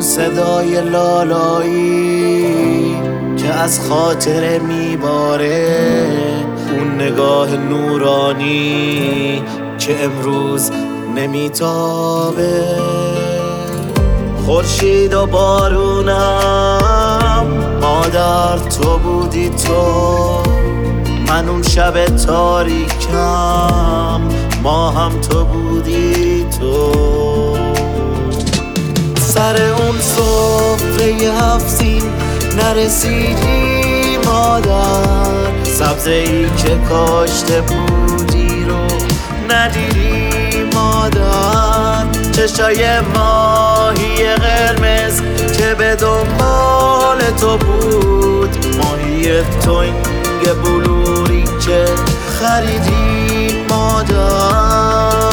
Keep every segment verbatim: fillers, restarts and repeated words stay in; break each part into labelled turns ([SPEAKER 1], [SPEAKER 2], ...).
[SPEAKER 1] صدای لالایی که از خاطر میباره، اون نگاه نورانی که امروز نمیتابه. خورشید و بارونم مادر تو بودی تو، من اون شب تاریکم ما هم تو بودی تو. سر اون سفره هفت نرسیدی مادر، سبزه ای که کاشته بودی رو ندیدی مادر. چشای ماهی قرمز که به دنبال تو بود، ماهی تنگ بلوری که خریدی مادر.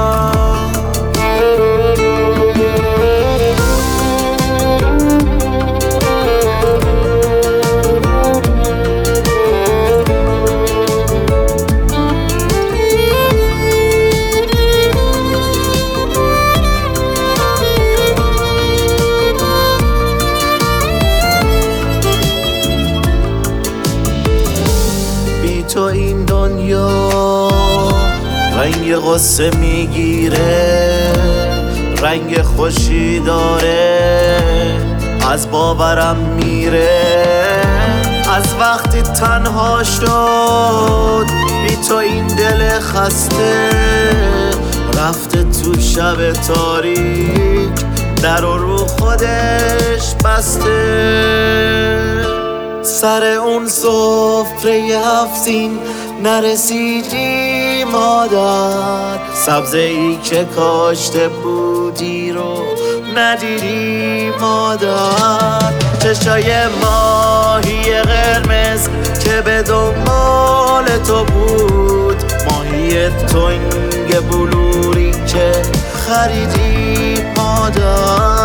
[SPEAKER 1] تو این دنیا رنگ غصه میگیره، رنگ خوشی داره از باورم میره. از وقتی تنها شد بی تو این دل خسته، رفته تو شب تاریک در رو خودش بسته. سر اون سفره هفتین نرسیدی مادر، سبزه ای که کاشته بودی رو ندیدی مادر. چشای ماهی قرمز که به دنبال تو بود، ماهی تنگ بلوری که خریدی مادر.